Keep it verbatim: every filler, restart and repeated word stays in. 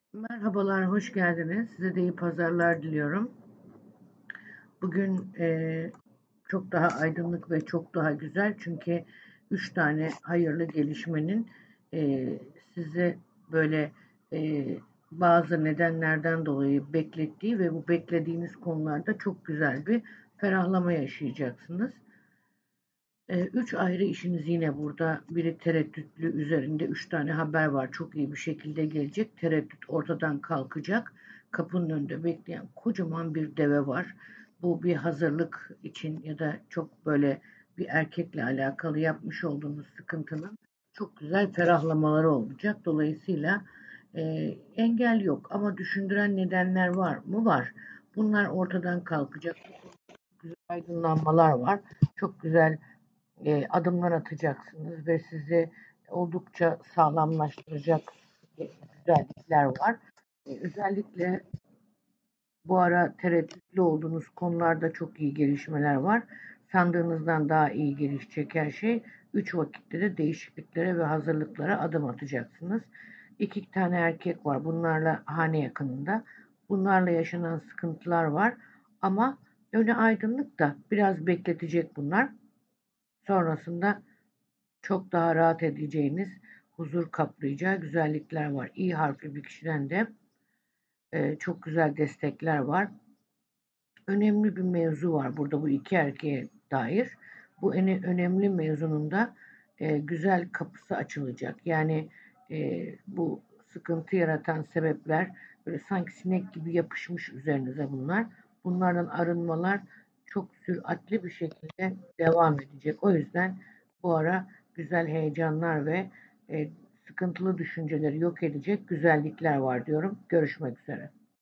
Merhabalar, hoş geldiniz. Size de iyi pazarlar diliyorum. Bugün e, çok daha aydınlık ve çok daha güzel çünkü üç tane hayırlı gelişmenin e, size böyle e, bazı nedenlerden dolayı beklettiği ve bu beklediğiniz konularda çok güzel bir ferahlama yaşayacaksınız. E, üç ayrı işiniz yine burada. Biri tereddütlü üzerinde üç tane haber var. Çok iyi bir şekilde gelecek. Tereddüt ortadan kalkacak. Kapının önünde bekleyen kocaman bir deve var. Bu bir hazırlık için ya da çok böyle bir erkekle alakalı yapmış olduğunuz sıkıntının çok güzel ferahlamaları olacak. Dolayısıyla e, engel yok ama düşündüren nedenler var mı? Var. Bunlar ortadan kalkacak. Güzel aydınlanmalar var. Çok güzel e, adımlar atacaksınız ve sizi oldukça sağlamlaştıracak e, güzellikler var. E, özellikle bu ara tereddütlü olduğunuz konularda çok iyi gelişmeler var. Sandığınızdan daha iyi gelişecek her şey. Üç vakitte de değişikliklere ve hazırlıklara adım atacaksınız. İki tane erkek var. Bunlarla hane yakınında. Bunlarla yaşanan sıkıntılar var. Ama öne aydınlık da biraz bekletecek bunlar. Sonrasında çok daha rahat edeceğiniz, huzur kaplayacağı güzellikler var. İ harfli bir kişiden de e, çok güzel destekler var. Önemli bir mevzu var burada bu iki erkeğe dair. Bu en önemli mevzunun da e, güzel kapısı açılacak. Yani e, bu sıkıntı yaratan sebepler böyle sanki sinek gibi yapışmış üzerinize bunlar. Bunlardan arınmalar çok süratli bir şekilde devam edecek. O yüzden bu ara güzel heyecanlar ve e, sıkıntılı düşünceleri yok edecek güzellikler var diyorum. Görüşmek üzere.